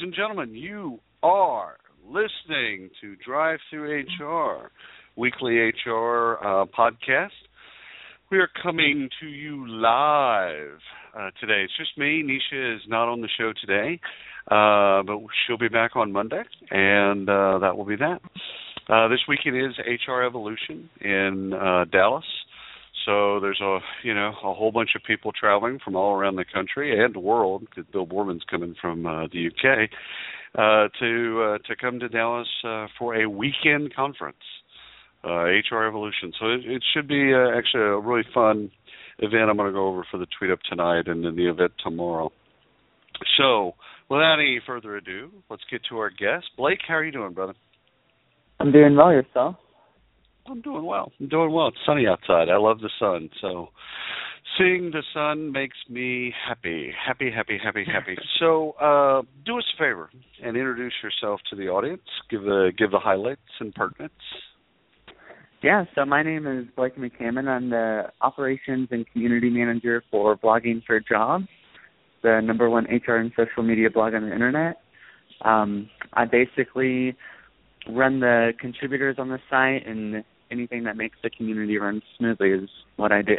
and gentlemen, you are listening to Drive Through HR, weekly HR podcast. We are coming to you live today. It's just me. Nisha is not on the show today, but she'll be back on Monday, and that will be that. This weekend is HR Evolution in Dallas. So there's a whole bunch of people traveling from all around the country and the world, because Bill Boorman's coming from the UK, to come to Dallas for a weekend conference, HR Evolution. So it should be actually a really fun event. I'm going to go over for the tweet up tonight and then the event tomorrow. So without any further ado, let's get to our guest. Blake, how are you doing, brother? I'm doing well. Yourself? I'm doing well. It's sunny outside. I love the sun. So seeing the sun makes me happy. So do us a favor and introduce yourself to the audience. Give the highlights and pertinence. Yeah, so my name is Blake McCammon. I'm the Operations and Community Manager for Blogging for Jobs, the #1 HR and social media blog on the Internet. I basically run the contributors on the site, and anything that makes the community run smoothly is what I do.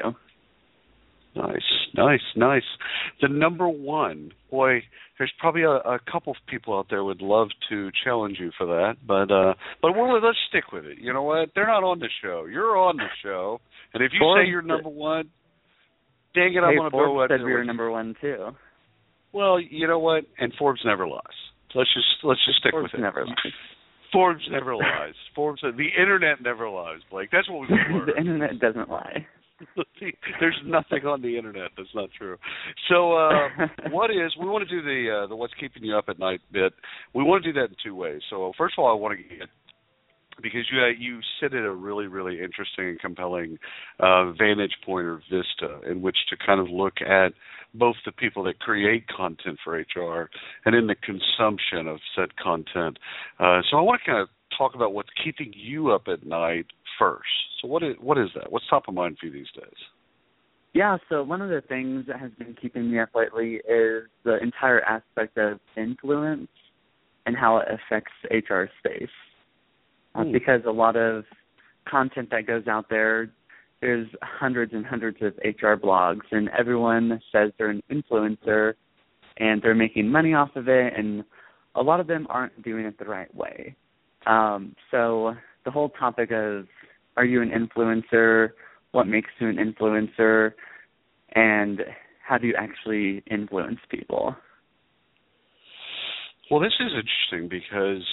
Nice. The #1, boy, there's probably a couple of people out there would love to challenge you for that, but let's stick with it. You know what? They're not on the show. You're on the show, and if you say you're #1, dang it, I'm going to go with it. Forbes said we were #1 too. Well, you know what? And Forbes never lies. Let's just stick with it. Never lies. Forbes never lies. The Internet never lies, Blake. That's what we've learned. The Internet doesn't lie. There's nothing on the Internet that's not true. So we want to do the what's keeping you up at night bit. We want to do that in two ways. So first of all, I want to get, because you sit at a really, really interesting and compelling vantage point or vista in which to kind of look at both the people that create content for HR and in the consumption of said content. So I want to kind of talk about what's keeping you up at night first. So what is that? What's top of mind for you these days? Yeah, so one of the things that has been keeping me up lately is the entire aspect of influence and how it affects HR space. Because a lot of content that goes out there's hundreds and hundreds of HR blogs, and everyone says they're an influencer and they're making money off of it, and a lot of them aren't doing it the right way. So the whole topic of, are you an influencer, what makes you an influencer, and how do you actually influence people? Well, this is interesting because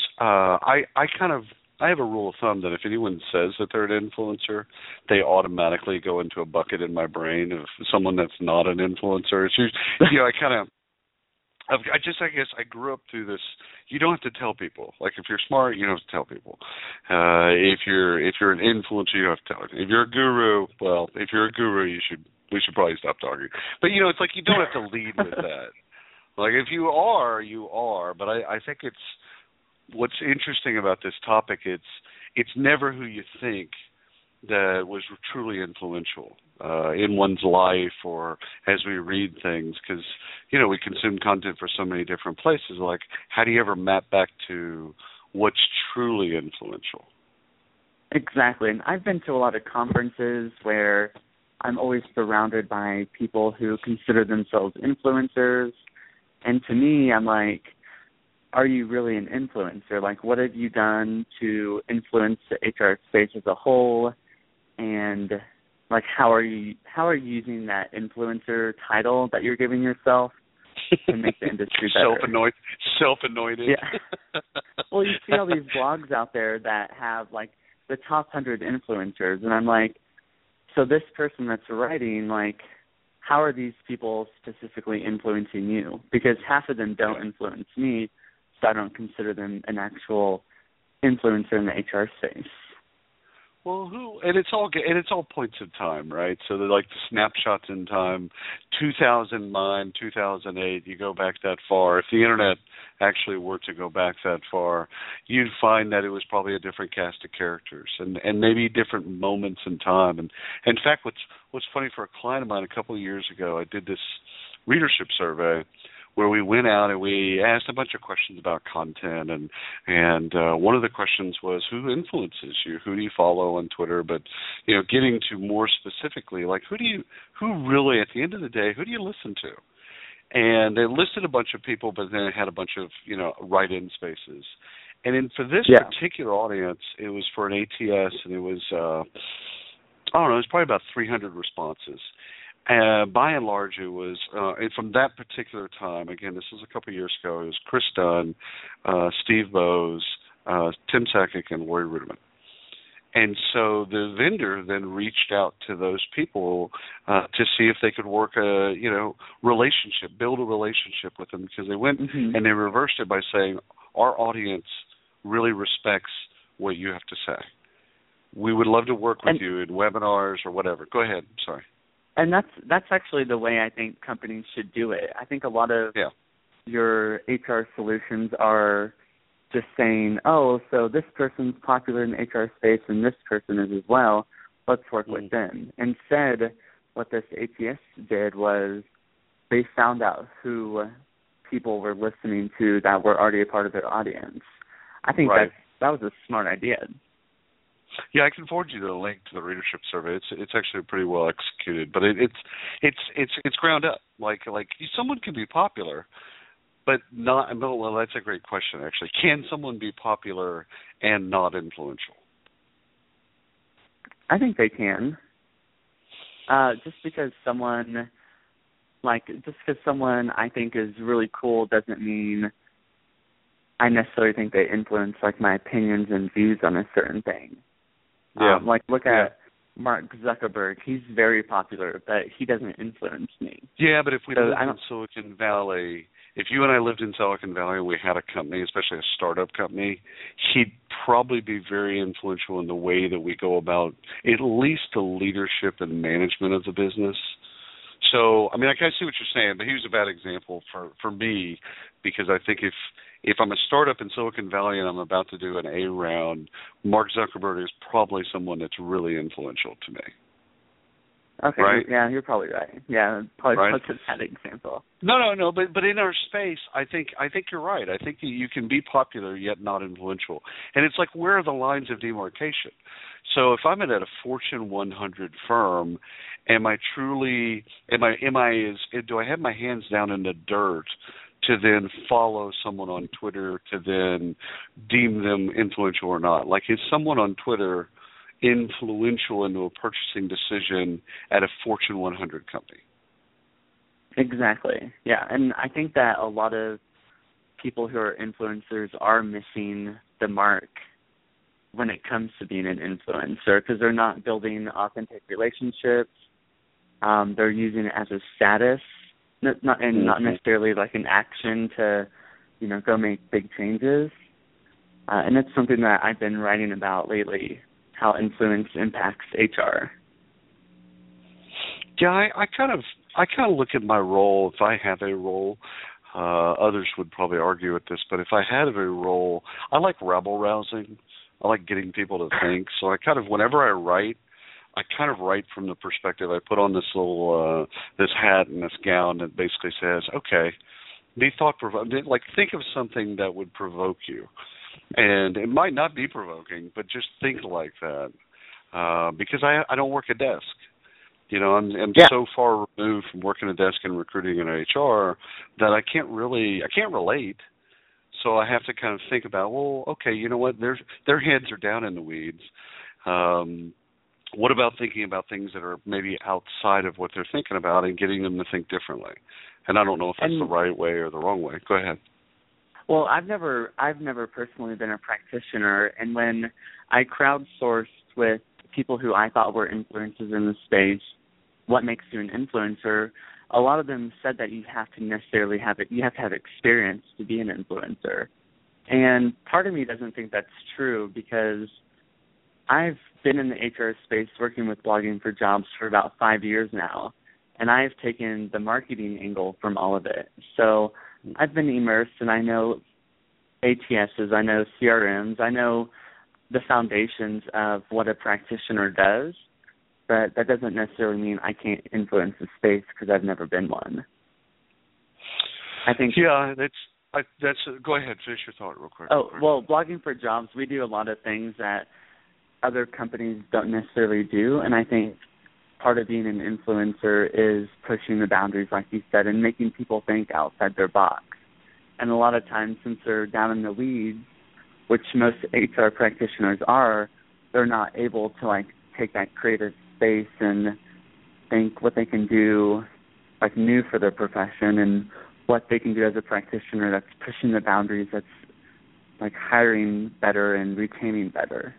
I have a rule of thumb that if anyone says that they're an influencer, they automatically go into a bucket in my brain of someone that's not an influencer. It's just, I guess I grew up through this. You don't have to tell people. Like, if you're smart, you don't have to tell people. If you're an influencer, you don't have to tell them. If you're a guru, we should probably stop talking. But it's like you don't have to lead with that. Like, if you are, you are. But I think it's what's interesting about this topic. It's never who you think that was truly influential in one's life or as we read things, because we consume content for so many different places. Like, how do you ever map back to what's truly influential? Exactly. And I've been to a lot of conferences where I'm always surrounded by people who consider themselves influencers, and to me, I'm like, are you really an influencer? Like, what have you done to influence the HR space as a whole? And like, how are you using that influencer title that you're giving yourself to make the industry better? Self-anointed. Yeah. Well, you see all these blogs out there that have like the top 100 influencers, and I'm like, so this person that's writing, like, how are these people specifically influencing you? Because half of them don't influence me, so I don't consider them an actual influencer in the HR space. Well, it's all points of time, right? So they're like the snapshots in time, 2009, 2008. You go back that far. If the internet actually were to go back that far, you'd find that it was probably a different cast of characters and maybe different moments in time. And in fact, what's funny, for a client of mine a couple of years ago, I did this readership survey where we went out and we asked a bunch of questions about content, and one of the questions was, who influences you? Who do you follow on Twitter? But getting to more specifically, like who really, at the end of the day, who do you listen to? And they listed a bunch of people, but then it had a bunch of write-in spaces. And for this particular audience, it was for an ATS, and it was it was probably about 300 responses. By and large, it was, and from that particular time, again, this was a couple of years ago, it was Chris Dunn, Steve Bowes, Tim Sakic, and Lori Rudiman. And so the vendor then reached out to those people to see if they could work a, relationship, build a relationship with them, because they went and they reversed it by saying, our audience really respects what you have to say. We would love to work with you in webinars or whatever. Go ahead. Sorry. And that's actually the way I think companies should do it. I think a lot of your HR solutions are just saying, oh, so this person's popular in the HR space and this person is as well. Let's work with them. Instead, what this ATS did was they found out who people were listening to that were already a part of their audience. I think that was a smart idea. Yeah, I can forward you the link to the readership survey. It's actually pretty well executed, but it's ground up. Like someone can be popular, but not. Well, that's a great question. Actually, can someone be popular and not influential? I think they can. Just because someone I think is really cool doesn't mean I necessarily think they influence my opinions and views on a certain thing. Yeah. Look at Mark Zuckerberg. He's very popular, but he doesn't influence me. Yeah, but if we lived in Silicon Valley, if you and I lived in Silicon Valley and we had a company, especially a startup company, he'd probably be very influential in the way that we go about at least the leadership and management of the business. So, I mean, I see what you're saying, but he was a bad example for me, because I think if I'm a startup in Silicon Valley and I'm about to do an A round, Mark Zuckerberg is probably someone that's really influential to me. Okay, right? Yeah, you're probably right. Yeah, probably right? That's a bad example. No, but in our space, I think you're right. I think you can be popular yet not influential. And it's like, where are the lines of demarcation? So if I'm at a Fortune 100 firm, do I have my hands down in the dirt to then follow someone on Twitter to then deem them influential or not? Like, is someone on Twitter influential into a purchasing decision at a Fortune 100 company? Exactly. Yeah, and I think that a lot of people who are influencers are missing the mark when it comes to being an influencer, because they're not building authentic relationships. They're using it as a status, not necessarily like an action to, go make big changes. And it's something that I've been writing about lately, how influence impacts HR. Yeah, I kind of look at my role, if I have a role. Others would probably argue with this, but if I had a role, I like rabble rousing. I like getting people to think. So I kind of, whenever I write from the perspective, I put on this little this hat and this gown that basically says, okay, be thought-provoking. Like, think of something that would provoke you. And it might not be provoking, but just think like that. Because I don't work a desk. I'm so far removed from working a desk and recruiting in HR that I can't relate. So I have to kind of think about, well, okay, you know what? Their heads are down in the weeds. What about thinking about things that are maybe outside of what they're thinking about and getting them to think differently? And I don't know if that's the right way or the wrong way. Go ahead. Well, I've never personally been a practitioner, and when I crowdsourced with people who I thought were influencers in the space, what makes you an influencer, a lot of them said that you have to necessarily you have to have experience to be an influencer. And part of me doesn't think that's true, because I've been in the HR space working with Blogging for Jobs for about 5 years now, and I've taken the marketing angle from all of it. So I've been immersed, and I know ATSs, I know CRMs, I know the foundations of what a practitioner does, but that doesn't necessarily mean I can't influence the space because I've never been one. think. Yeah, go ahead, finish your thought real quick. Oh, well, blogging for jobs, we do a lot of things that other companies don't necessarily do, and I think part of being an influencer is pushing the boundaries, like you said, and making people think outside their box. And a lot of times, since they're down in the weeds, which most HR practitioners are, they're not able to, like, take that creative space and think what they can do, like, new for their profession and what they can do as a practitioner that's pushing the boundaries, that's, like, hiring better and retaining better.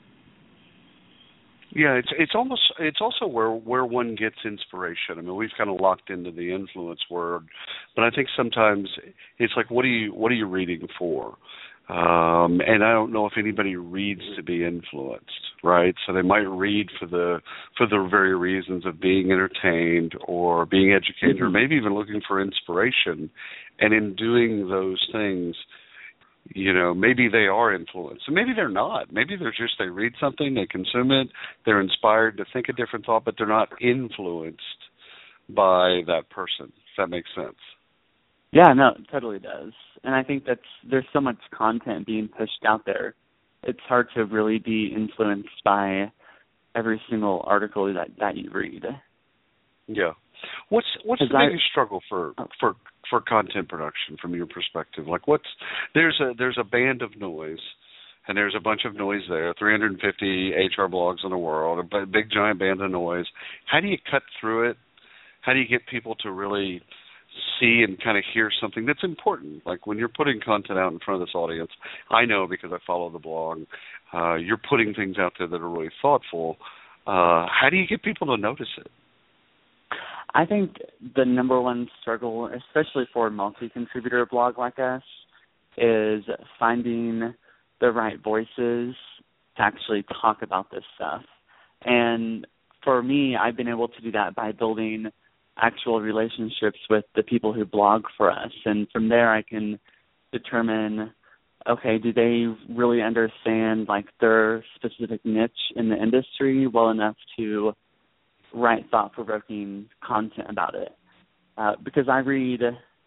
Yeah, it's also where one gets inspiration. I mean, we've kind of locked into the influence word, but I think sometimes it's like, what are you reading for? And I don't know if anybody reads to be influenced, right? So they might read for the very reasons of being entertained or being educated, or maybe even looking for inspiration. And in doing those things, you know, maybe they are influenced, and maybe they're not. Maybe they read something, they consume it, they're inspired to think a different thought, but they're not influenced by that person. Does that make sense? Yeah, no, it totally does. And I think there's so much content being pushed out there. It's hard to really be influenced by every single article that you read. Yeah. What's the biggest struggle for content production from your perspective? Like, there's a band of noise, and there's a bunch of noise there, 350 HR blogs in the world, a big giant band of noise. How do you cut through it? How do you get people to really see and kind of hear something that's important? Like, when you're putting content out in front of this audience, I know because I follow the blog, you're putting things out there that are really thoughtful. How do you get people to notice it? I think the number one struggle, especially for a multi-contributor blog like us, is finding the right voices to actually talk about this stuff. And for me, I've been able to do that by building actual relationships with the people who blog for us. And from there, I can determine, okay, do they really understand, like, their specific niche in the industry well enough to write thought-provoking content about it? Because I read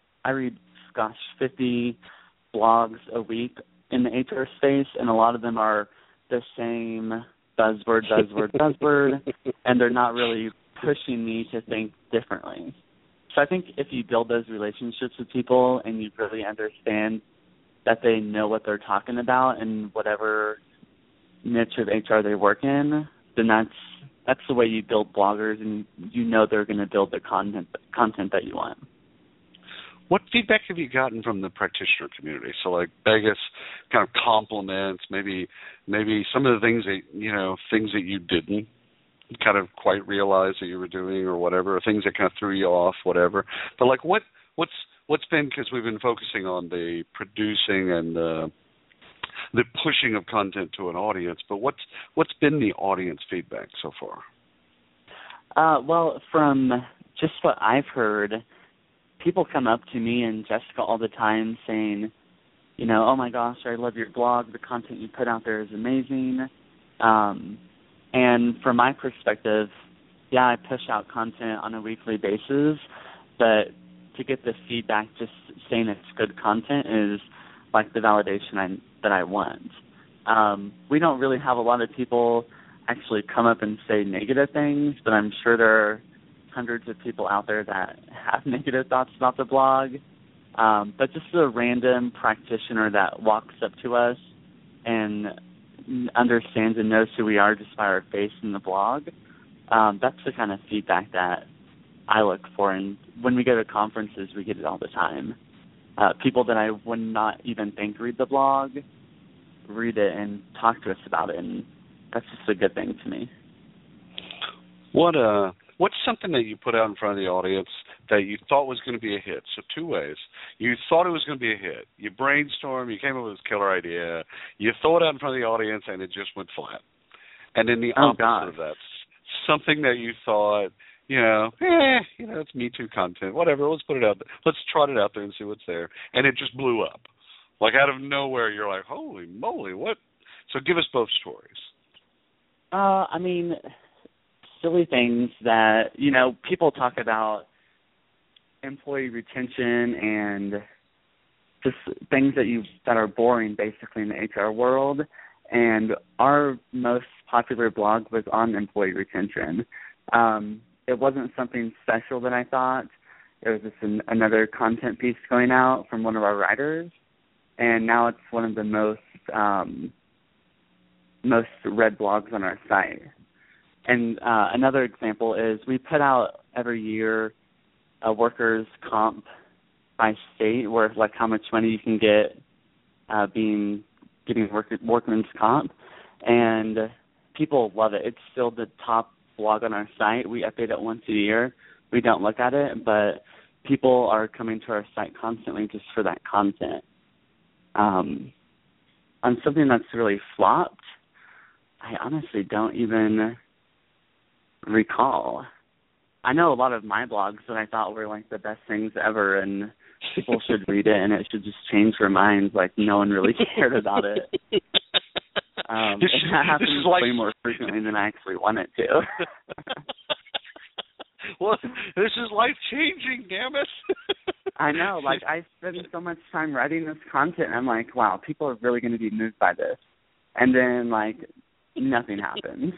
50 blogs a week in the HR space, and a lot of them are the same buzzword, and they're not really pushing me to think differently. So I think if you build those relationships with people and you really understand that they know what they're talking about in whatever niche of HR they work in, then that's the way you build bloggers, and you know they're going to build the content that you want. What feedback have you gotten from the practitioner community? So, like, biggest kind of compliments, maybe some of the things that you didn't kind of quite realize that you were doing, or whatever, or things that kind of threw you off, whatever. But, like, what's been, because we've been focusing on the producing and the pushing of content to an audience, but what's been the audience feedback so far? Well, from just what I've heard, people come up to me and Jessica all the time saying, you know, oh my gosh, I love your blog. The content you put out there is amazing. And from my perspective, yeah, I push out content on a weekly basis, but to get the feedback just saying it's good content is like the validation that I want. We don't really have a lot of people actually come up and say negative things, but I'm sure there are hundreds of people out there that have negative thoughts about the blog. But just a random practitioner that walks up to us and understands and knows who we are just by our face in the blog, that's the kind of feedback that I look for. And when we go to conferences, we get it all the time. People that I would not even think read the blog read it and talk to us about it, and that's just a good thing to me. What's something that you put out in front of the audience that you thought was going to be a hit? So two ways. You thought it was going to be a hit. You brainstormed, you came up with this killer idea, you throw it out in front of the audience, and it just went flat. And then the opposite of that, something that you thought, it's Me Too content, whatever, let's put it out there. Let's trot it out there and see what's there. And it just blew up. Like, out of nowhere, you're like, holy moly, what? So give us both stories. Silly things that, people talk about employee retention and just things that are boring basically in the HR world. And our most popular blog was on employee retention. It wasn't something special that I thought. It was just another content piece going out from one of our writers, and now it's one of the most read blogs on our site. And another example is we put out every year a workers' comp by state, where like how much money you can get getting workman's comp, and people love it. It's still the top blog on our site. We update it once a year. We don't look at it, but people are coming to our site constantly just for that content. On something that's really flopped, I honestly don't even recall. I know a lot of my blogs that I thought were like the best things ever, and people should read it, and it should just change their minds. Like no one really cared about it. That happens way more frequently than I actually want it to. Well, this is life-changing, damn it. I know. Like, I spend so much time writing this content, and I'm like, wow, people are really going to be moved by this. And then, like, nothing happens.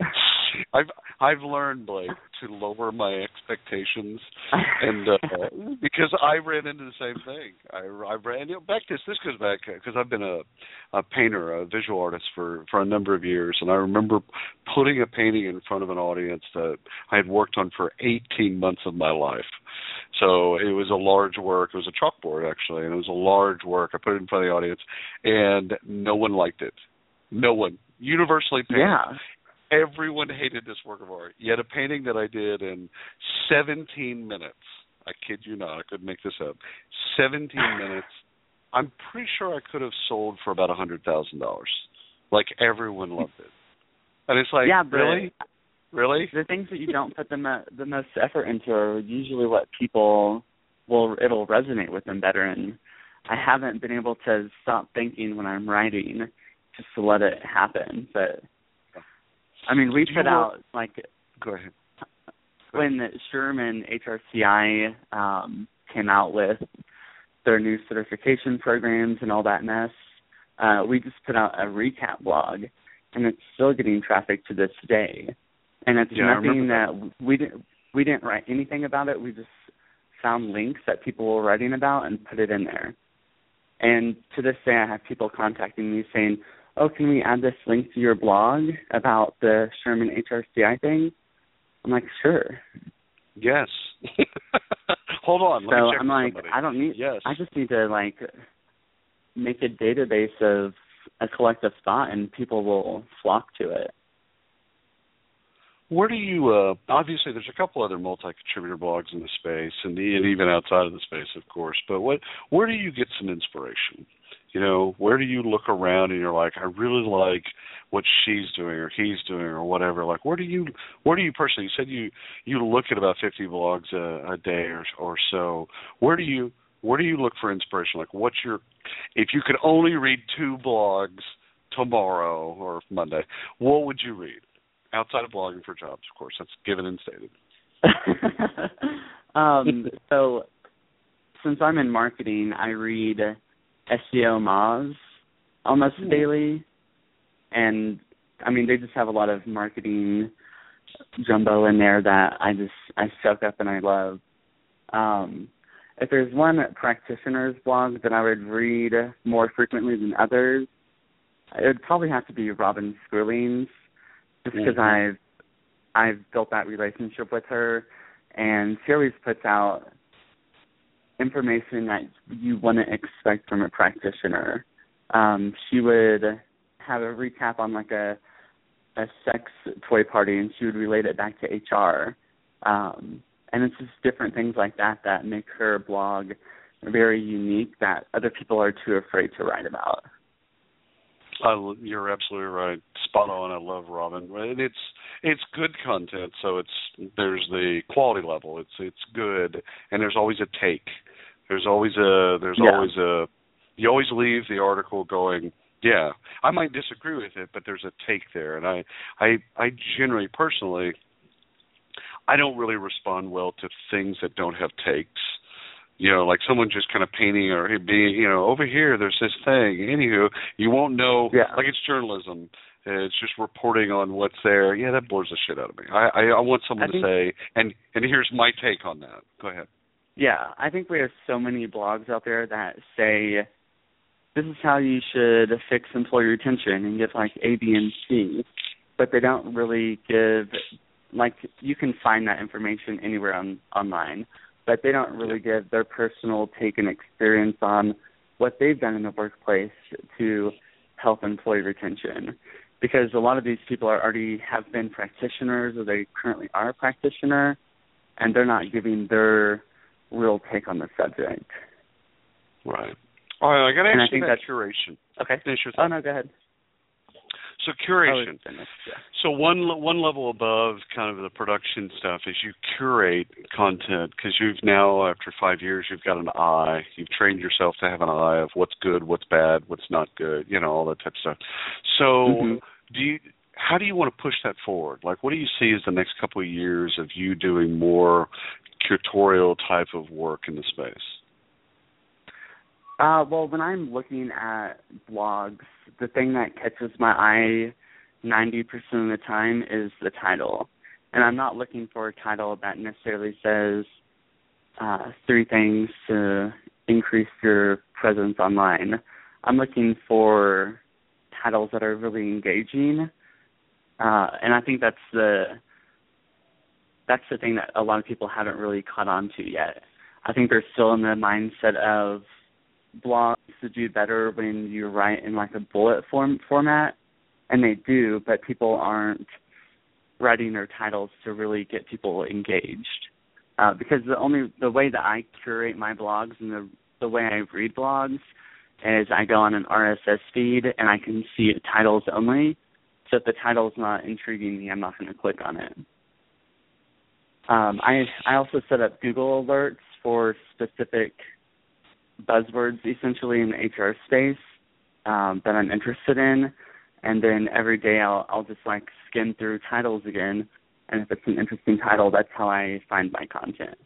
I've learned, Blake, to lower my expectations, and because I ran into the same thing. I ran back. This goes back because I've been a painter, a visual artist for a number of years, and I remember putting a painting in front of an audience that I had worked on for 18 months of my life. So it was a large work. It was a chalkboard actually, and it was a large work. I put it in front of the audience, and no one liked it. No one. Universally panned. Yeah. Everyone hated this work of art. Yet a painting that I did in 17 minutes, I kid you not, I couldn't make this up, 17 minutes, I'm pretty sure I could have sold for about $100,000. Like, everyone loved it. And it's like, yeah, really? Really? The things that you don't put the most effort into are usually what it'll resonate with them better. And I haven't been able to stop thinking when I'm writing just to let it happen. But I mean, we put out, like, go ahead. When Sherman HRCI came out with their new certification programs and all that mess, we just put out a recap blog, and it's still getting traffic to this day. And it's nothing that we didn't write anything about it. We just found links that people were writing about and put it in there. And to this day, I have people contacting me saying, oh, can we add this link to your blog about the Sherman HRCI thing? I'm like, sure. Yes. Hold on. Let me check I'm like, somebody. I don't need. Yes. I just need to like make a database of a collective thought, and people will flock to it. Where do you? Obviously, there's a couple other multi-contributor blogs in the space, and even outside of the space, of course. But where do you get some inspiration? You know, where do you look around and you're like, I really like what she's doing or he's doing or whatever? Like, where do you personally? You said you look at about 50 blogs a day or so. Where do you look for inspiration? Like, if you could only read 2 blogs tomorrow or Monday, what would you read? Outside of blogging for jobs, of course. That's given and stated. So, since I'm in marketing, I read SEO Moz almost daily, and I mean they just have a lot of marketing jumbo in there that I soak up and I love. If there's one practitioner's blog that I would read more frequently than others, it would probably have to be Robin Squilling's, just because I've built that relationship with her, and she always puts out information that you wouldn't expect from a practitioner. She would have a recap on like a sex toy party, and she would relate it back to HR. And it's just different things like that make her blog very unique that other people are too afraid to write about. You're absolutely right. Spot on. I love Robin. And it's good content, so there's the quality level. It's good, and there's always a take. You always leave the article going, yeah, I might disagree with it, but there's a take there. And I generally, personally, I don't really respond well to things that don't have takes. like someone just kind of painting or being, over here there's this thing. Anywho, you won't know. Yeah. Like it's journalism. It's just reporting on what's there. Yeah, that bores the shit out of me. I want someone to say, and here's my take on that. Go ahead. Yeah, I think we have so many blogs out there that say, this is how you should fix employee retention and give like A, B, and C, but they don't really give, like, you can find that information anywhere online, but they don't really give their personal take and experience on what they've done in the workplace to help employee retention. Because a lot of these people already have been practitioners, or they currently are a practitioner, and they're not giving their real take on the subject. Right. All right, I got to ask you about curation. Okay. Finish your thought. Oh, no, go ahead. So curation. Yeah. So one level above kind of the production stuff is you curate content, because you've now, after 5 years, you've got an eye. You've trained yourself to have an eye of what's good, what's bad, what's not good, all that type of stuff. So how do you want to push that forward? Like, what do you see as the next couple of years of you doing more curatorial type of work in the space? Well, when I'm looking at blogs, the thing that catches my eye 90% of the time is the title. And I'm not looking for a title that necessarily says 3 things to increase your presence online. I'm looking for titles that are really engaging. And I think that's the thing that a lot of people haven't really caught on to yet. I think they're still in the mindset of blogs to do better when you write in like a bullet format, and they do, but people aren't writing their titles to really get people engaged. Because the way that I curate my blogs and the way I read blogs is I go on an RSS feed and I can see titles only. So if the title's not intriguing me, I'm not going to click on it. I also set up Google alerts for specific buzzwords, essentially, in the HR space that I'm interested in, and then every day I'll just like skim through titles again, and if it's an interesting title, that's how I find my content.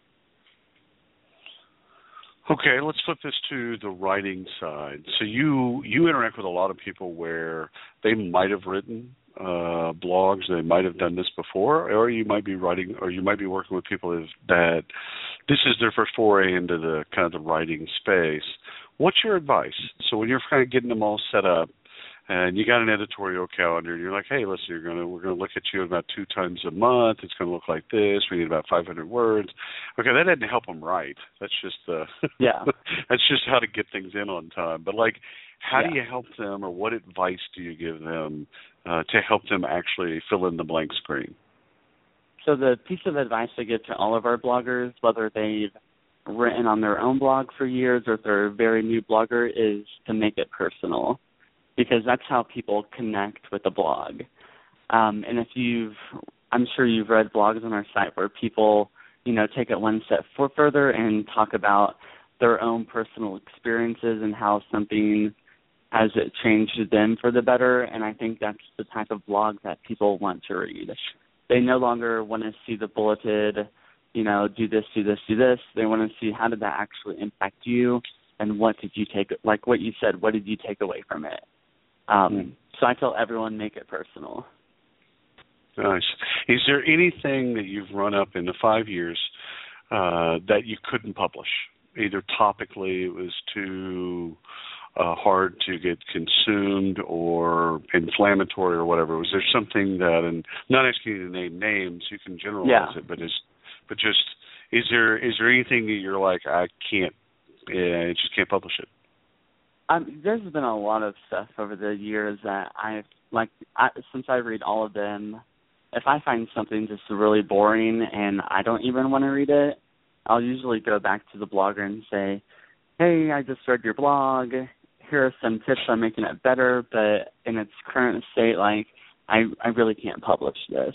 Okay, let's flip this to the writing side. So you interact with a lot of people where they might have written blogs, they might have done this before, or you might be writing, or you might be working with people that this is their first foray into the kind of the writing space. What's your advice? So when you're kind of getting them all set up, and you got an editorial calendar, and you're like, hey, listen, we're gonna look at you about 2 times a month. It's gonna look like this. We need about 500 words. Okay, that didn't help them write. That's just that's just how to get things in on time. But like, how do you help them, or what advice do you give them to help them actually fill in the blank screen? So the piece of advice I give to all of our bloggers, whether they've written on their own blog for years or if they're a very new blogger, is to make it personal, because that's how people connect with the blog. And I'm sure you've read blogs on our site where people, take it one step further and talk about their own personal experiences and how something has changed them for the better. And I think that's the type of blog that people want to read. They no longer want to see the bulleted, do this, do this, do this. They want to see, how did that actually impact you, and what did you take, like what you said, what did you take away from it? So I tell everyone, make it personal. Nice. Is there anything that you've run up in the 5 years that you couldn't publish? Either topically it was too hard to get consumed, or inflammatory, or whatever. Was there something that, and not asking you to name names, you can generalize it, but is there anything that you're like, I just can't publish it? There's been a lot of stuff over the years that since I read all of them, if I find something just really boring and I don't even want to read it, I'll usually go back to the blogger and say, hey, I just read your blog. Here are some tips on making it better, but in its current state, I really can't publish this.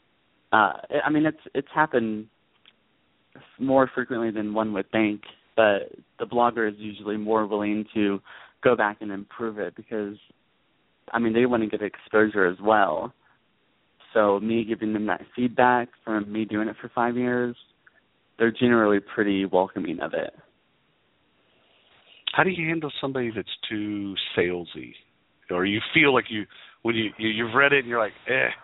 It's happened more frequently than one would think, but the blogger is usually more willing to go back and improve it because, they want to get exposure as well. So me giving them that feedback from me doing it for 5 years, they're generally pretty welcoming of it. How do you handle somebody that's too salesy, or you feel like when you've read it and you're like,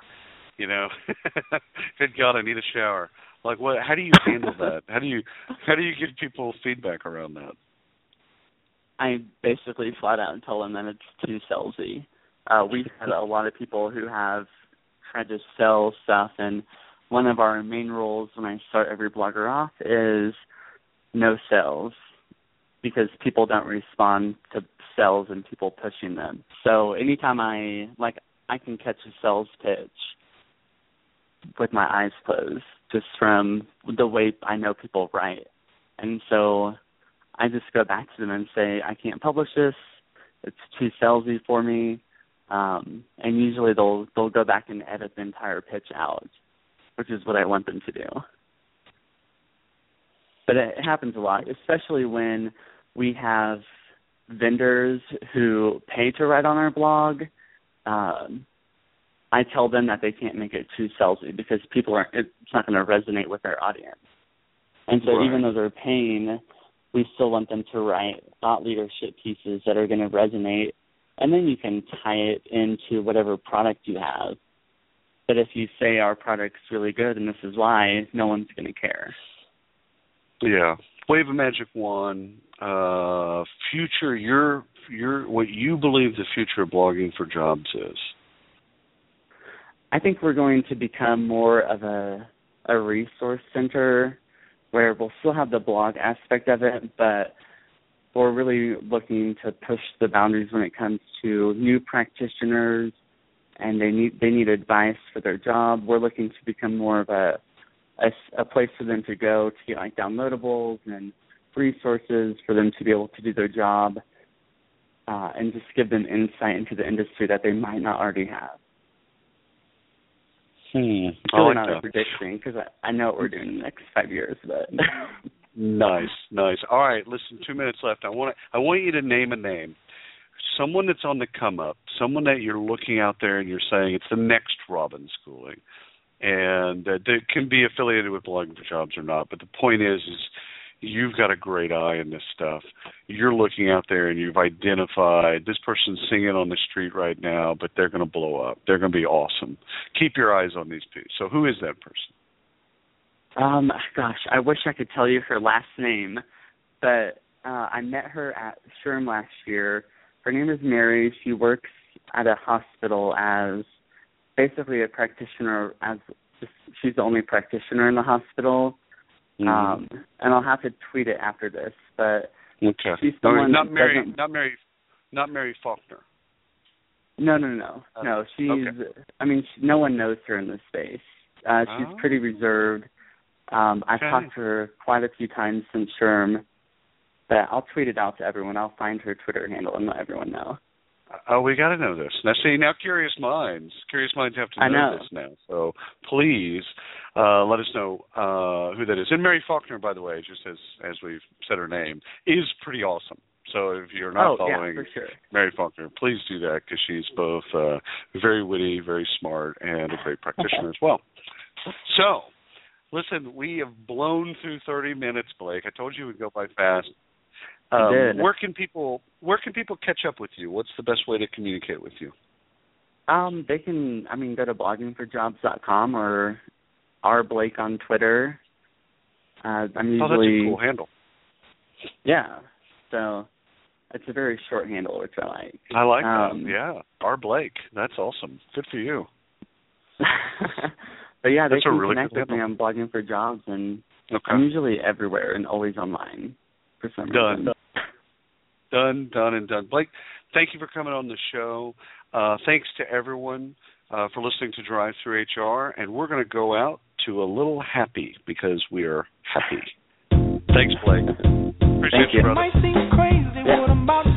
good God, I need a shower. Like, what? How do you handle that? How do you give people feedback around that? I basically flat out tell them that it's too salesy. We've had a lot of people who have tried to sell stuff, and one of our main rules when I start every blogger off is no sales, because people don't respond to sales and people pushing them. So anytime I can catch a sales pitch with my eyes closed, just from the way I know people write. And so I just go back to them and say, I can't publish this. It's too salesy for me. And usually they'll go back and edit the entire pitch out, which is what I want them to do. But it happens a lot, especially when we have vendors who pay to write on our blog. I tell them that they can't make it too salesy because it's not going to resonate with their audience. And so even though they're paying, we still want them to write thought leadership pieces that are going to resonate, and then you can tie it into whatever product you have. But if you say our product's really good and this is why, no one's going to care. Yeah. Wave a magic wand. Future, your what you believe the future of blogging for jobs is. I think we're going to become more of a resource center where we'll still have the blog aspect of it, but we're really looking to push the boundaries when it comes to new practitioners, and they need advice for their job. We're looking to become more of a place for them to go to get like downloadables and resources for them to be able to do their job, and just give them insight into the industry that they might not already have. It's really not a prediction because I know what we're doing in the next 5 years, but Nice. All right, listen, 2 minutes left. I want you to name a name. Someone that's on the come up, someone that you're looking out there and you're saying it's the next Robin Schooling. And they can be affiliated with Blogging for Jobs or not, but the point is you've got a great eye in this stuff. You're looking out there and you've identified this person's singing on the street right now, but they're going to blow up. They're going to be awesome. Keep your eyes on these people. So who is that person? Gosh, I wish I could tell you her last name, but I met her at SHRM last year. Her name is Mary. She works at a hospital as basically a practitioner. She's the only practitioner in the hospital. And I'll have to tweet it after this, but she's someone not Mary Faulkner. No. No, she's. Okay. I mean, no one knows her in this space. She's pretty reserved. I've talked to her quite a few times since SHRM, but I'll tweet it out to everyone. I'll find her Twitter handle and let everyone know. Oh, we got to know this. Now curious minds have to know this now. So please let us know who that is. And Mary Faulkner, by the way, just as we've said her name, is pretty awesome. So if you're not following for sure. Mary Faulkner, please do that because she's both very witty, very smart, and a great practitioner as well. So, listen, we have blown through 30 minutes, Blake. I told you we'd go by fast. Where can people catch up with you? What's the best way to communicate with you? They can, go to bloggingforjobs.com or rblake on Twitter. I'm usually. Oh, that's a cool handle. Yeah, so it's a very short handle, which I like. I like that. Yeah, rblake. That's awesome. Good for you. But yeah, they can really connect with me on Blogging for Jobs, and I'm usually everywhere and always online for some reason. Done. Blake, thank you for coming on the show. Thanks to everyone for listening to Drive Through HR, and we're going to go out to a little happy because we are happy. Thanks, Blake. Appreciate Thank you. brother. It might seem crazy what I'm about to